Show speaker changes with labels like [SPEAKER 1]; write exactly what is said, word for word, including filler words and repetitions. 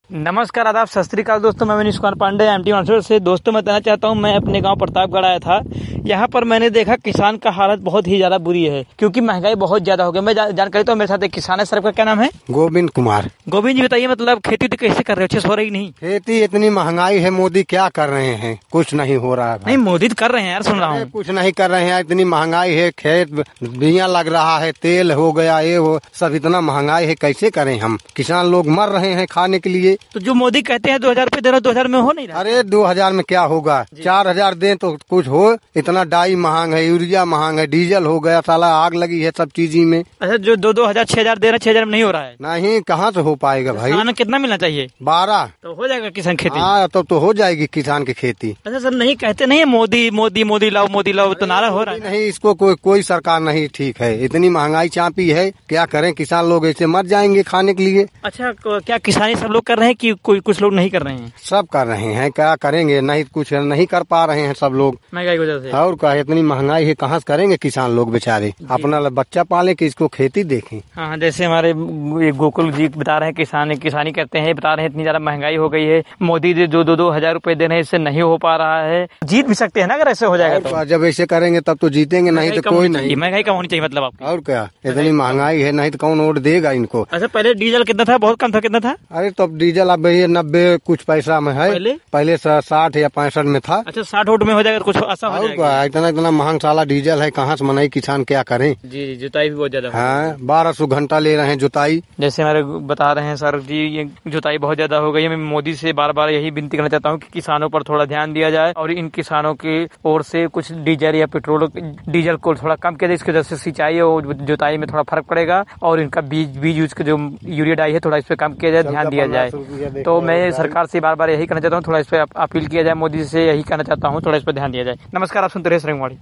[SPEAKER 1] नमस्कार, आदाब, सत श्री अकाल दोस्तों। मैं मनीष कुमार पांडे एम टी मानसूर से। दोस्तों मैं बताना चाहता हूँ, मैं अपने गांव प्रतापगढ़ आया था। यहाँ पर मैंने देखा किसान का हालत बहुत ही ज्यादा बुरी है, क्योंकि महंगाई बहुत ज्यादा हो गई। मैं जा, जानकारी तो मेरे साथ एक किसान है। सर का क्या नाम है?
[SPEAKER 2] गोविंद कुमार।
[SPEAKER 1] गोविंद जी बताइए, मतलब खेती तो कैसे कर रहे हो? अच्छे से हो रही नहीं?
[SPEAKER 2] खेती इतनी महंगाई है, मोदी क्या कर रहे हैं? कुछ नहीं हो रहा है।
[SPEAKER 1] नहीं, मोदी तो कर रहे हैं यार, सुन रहा हूँ।
[SPEAKER 2] कुछ नहीं कर रहे हैं, इतनी महंगाई है। खेत बिया लग रहा है, तेल हो गया, ये वो सब इतना महंगाई है, कैसे करें हम? किसान लोग मर रहे हैं खाने के लिए।
[SPEAKER 1] तो जो मोदी कहते हैं दो हजार रूपए दे रहा, दो हजार में हो नहीं रहा?
[SPEAKER 2] अरे दो हजार में क्या होगा? चार हजार दे तो कुछ हो। इतना डाई महंग है, यूरिया महंग है, डीजल हो गया, साला आग लगी है सब चीज में।
[SPEAKER 1] अच्छा, जो दो दो हजार छह हजार दे रहा, छह हजार में नहीं हो रहा है?
[SPEAKER 2] नहीं, कहाँ से हो पाएगा भाई?
[SPEAKER 1] किसान कितना मिलना चाहिए?
[SPEAKER 2] बारह
[SPEAKER 1] तो हो जाएगा किसान खेती?
[SPEAKER 2] हाँ, तब तो हो जाएगी किसान की खेती।
[SPEAKER 1] अच्छा सर, नहीं कहते नहीं है मोदी मोदी मोदी लाओ मोदी लाओ, तो नारा हो रहा है?
[SPEAKER 2] नहीं, इसको कोई कोई सरकार नहीं ठीक है। इतनी महंगाई चापी है, क्या करें? किसान लोग ऐसे मर जाएंगे खाने के लिए।
[SPEAKER 1] अच्छा, क्या किसानी सब लोग कर रहे हैं कि कोई कुछ लोग नहीं कर रहे हैं?
[SPEAKER 2] सब कर रहे हैं, क्या करेंगे? नहीं, कुछ नहीं कर पा रहे हैं सब लोग
[SPEAKER 1] महंगाई की वजह से।
[SPEAKER 2] और क्या, इतनी महंगाई है, कहाँ से करेंगे किसान लोग बेचारे? अपना बच्चा पाले कि इसको खेती देखें।
[SPEAKER 1] हाँ, जैसे हमारे गोकुल जी बता रहे हैं, किसान किसानी करते हैं, बता रहे हैं इतनी ज्यादा महंगाई हो गई है, मोदी जी जो दो दो हजार रूपए दे रहे हैं, इससे नहीं हो पा रहा है। जीत भी सकते हैं ना अगर ऐसे हो जाएगा तो?
[SPEAKER 2] जब ऐसे करेंगे तब तो जीतेंगे, नहीं तो कोई नहीं।
[SPEAKER 1] महंगाई कम होनी चाहिए मतलब आपकी?
[SPEAKER 2] और क्या, इतनी महंगाई है, नहीं तो कौन वोट देगा इनको?
[SPEAKER 1] अच्छा, पहले डीजल कितना था? बहुत कम था, कितना था?
[SPEAKER 2] अरे तो डीजल अब ये नब्बे कुछ पैसा में है।
[SPEAKER 1] पहले
[SPEAKER 2] पहले साठ या पैंसठ में था।
[SPEAKER 1] अच्छा, साठ वोट में हो जाएगा, कुछ ऐसा हो जाएगा?
[SPEAKER 2] इतना इतना महंग साला डीजल है, कहाँ से मनाई किसान क्या करें?
[SPEAKER 1] जी, जुताई भी बहुत ज्यादा।
[SPEAKER 2] हाँ, बारह सौ घंटा ले रहे हैं जुताई।
[SPEAKER 1] जैसे हमारे बता रहे हैं सर जी, ये जुताई बहुत ज्यादा हो गई है। मैं मोदी से बार बार यही विनती करना चाहता हूँ कि किसानों पर थोड़ा ध्यान दिया जाए और इन किसानों की ओर से कुछ डीजल या पेट्रोल डीजल को थोड़ा कम किया जाए। इसकी वजह से सिंचाई और जुताई में थोड़ा फर्क पड़ेगा और इनका बीज बीज यूज जो यूरिया डाई है थोड़ा इस पे कम किया जाए, ध्यान दिया जाए। तो मैं सरकार से बार बार यही कहना चाहता हूँ, थोड़ा इस पे अपील किया जाए। मोदी से यही कहना चाहता हूँ, थोड़ा इस पे ध्यान दिया जाए। नमस्कार, आप सुनते रहे श्रृंगवाड़ी।